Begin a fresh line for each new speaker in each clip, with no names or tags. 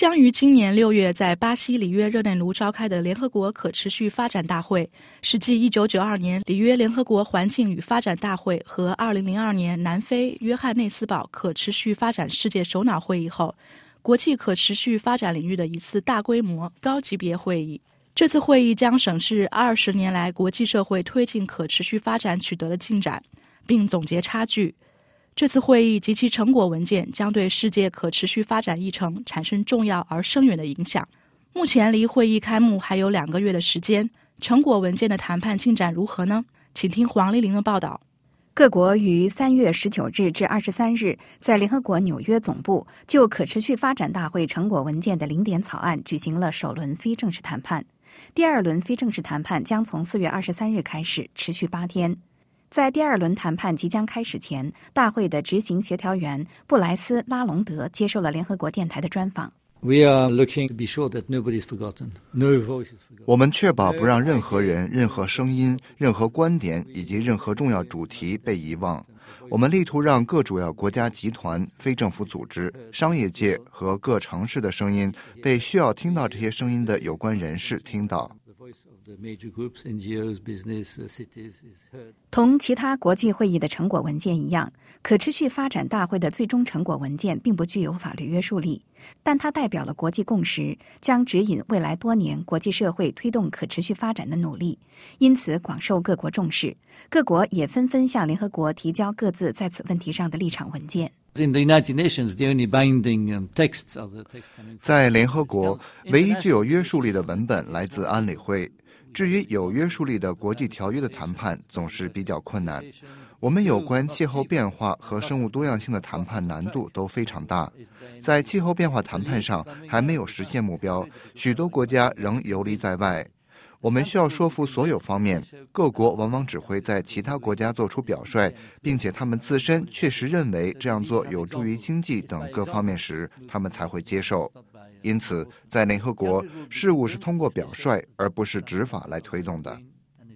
将于今年6月在巴西里约热内卢召开的联合国可持续发展大会，是继1992年里约联合国环境与发展大会和2002年南非约翰内斯堡可持续发展世界首脑会议后，国际可持续发展领域的一次大规模高级别会议。这次会议将审视20年来国际社会推进可持续发展取得的进展，并总结差距。这次会议及其成果文件将对世界可持续发展议程产生重要而深远的影响。目前离会议开幕还有2个月的时间，成果文件的谈判进展如何呢？请听黄丽玲的报道。
各国于3月19日至23日在联合国纽约总部就可持续发展大会成果文件的零点草案举行了首轮非正式谈判。第2轮非正式谈判将从4月23日开始，持续8天。在第2轮谈判即将开始前，大会的执行协调员布莱斯·拉隆德接受了联合国电台的专访。
我们确保不让任何人、任何声音、任何观点以及任何重要主题被遗忘。我们力图让各主要国家集团、非政府组织、商业界和各城市的声音被需要听到这些声音的有关人士听到。
同其他国际会议的成果文件一样，可持续发展大会的最终成果文件并不具有法律约束力，但它代表了国际共识，将指引未来多年国际社会推动可持续发展的努力，因此广受各国重视。各国也纷纷向联合国提交各自在此问题上的立场文件。
在联合国，唯一具有约束力的文本来自安理会。至于有约束力的国际条约的谈判总是比较困难，我们有关气候变化和生物多样性的谈判难度都非常大。在气候变化谈判上还没有实现目标，许多国家仍游离在外。我们需要说服所有方面，各国往往只会在其他国家做出表率，并且他们自身确实认为这样做有助于经济等各方面时，他们才会接受。因此，在联合国，事务是通过表率而不是执法来推动的。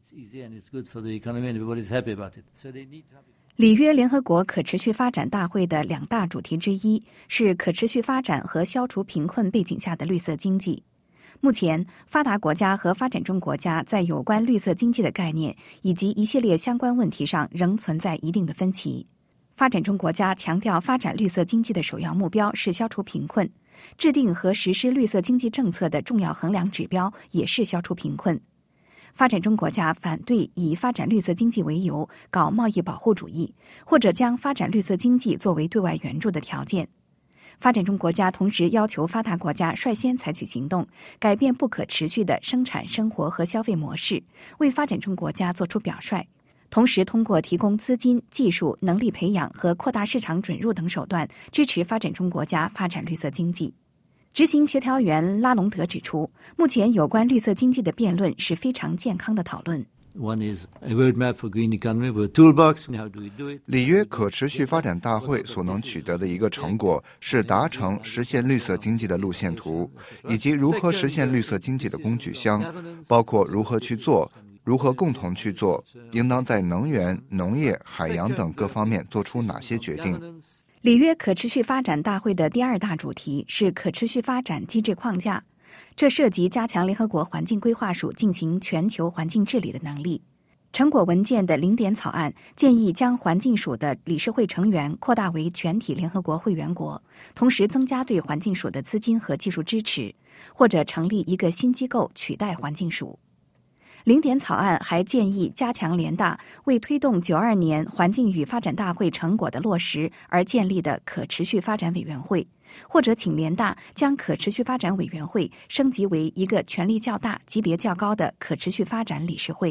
里约联合国可持续发展大会的2大主题之一是可持续发展和消除贫困背景下的绿色经济。目前，发达国家和发展中国家在有关绿色经济的概念以及一系列相关问题上仍存在一定的分歧。发展中国家强调发展绿色经济的首要目标是消除贫困，制定和实施绿色经济政策的重要衡量指标也是消除贫困。发展中国家反对以发展绿色经济为由搞贸易保护主义，或者将发展绿色经济作为对外援助的条件。发展中国家同时要求发达国家率先采取行动，改变不可持续的生产、生活和消费模式，为发展中国家做出表率。同时通过提供资金、技术、能力培养和扩大市场准入等手段，支持发展中国家发展绿色经济。执行协调员拉隆德指出，目前有关绿色经济的辩论是非常健康的讨论。
里约可持续发展大会所能取得的一个成果是达成实现绿色经济的路线图，以及如何实现绿色经济的工具箱，包括如何去做，如何共同去做，应当在能源、农业、海洋等各方面做出哪些决定。
里约可持续发展大会的第2大主题是可持续发展机制框架，这涉及加强联合国环境规划署进行全球环境治理的能力。成果文件的零点草案建议将环境署的理事会成员扩大为全体联合国会员国，同时增加对环境署的资金和技术支持，或者成立一个新机构取代环境署。零点草案还建议加强联大为推动92年环境与发展大会成果的落实而建立的可持续发展委员会，或者请联大将可持续发展委员会升级为一个权力较大、级别较高的可持续发展理事会。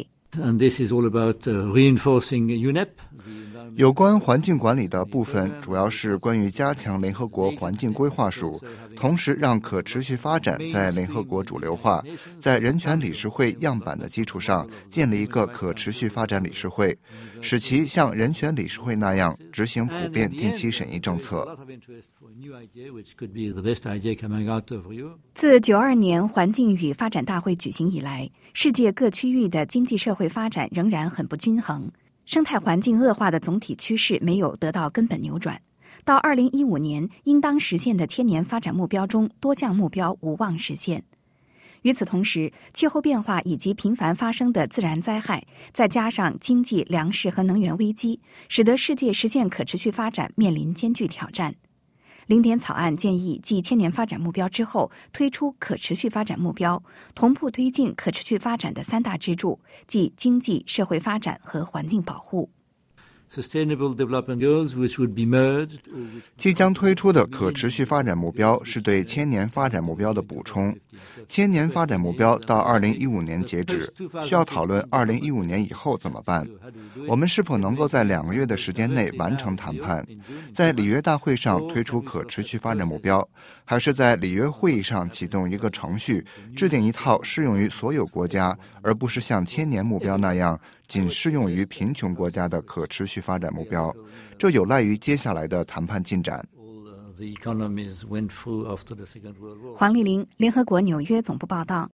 有关环境管理的部分主要是关于加强联合国环境规划署，同时让可持续发展在联合国主流化，在人权理事会样板的基础上建立一个可持续发展理事会，使其像人权理事会那样执行普遍定期审议政策。
自92年环境与发展大会举行以来，世界各区域的经济社会发展仍然很不均衡，生态环境恶化的总体趋势没有得到根本扭转。 到2015年应当实现的千年发展目标中，多项目标无望实现。与此同时，气候变化以及频繁发生的自然灾害，再加上经济、粮食和能源危机，使得世界实现可持续发展面临艰巨挑战。零点草案建议继千年发展目标之后，推出可持续发展目标，同步推进可持续发展的3大支柱，即经济、社会发展和环境保护。
即将推出的可持续发展目标是对千年发展目标的补充。千年发展目标到2015年截止，需要讨论2015年以后怎么办。我们是否能够在2个月的时间内完成谈判，在里约大会上推出可持续发展目标，还是在里约会议上启动一个程序，制定一套适用于所有国家，而不是像千年目标那样仅适用于贫穷国家的可持续发展目标，这有赖于接下来的谈判进展。
黄丽玲，联合国纽约总部报道。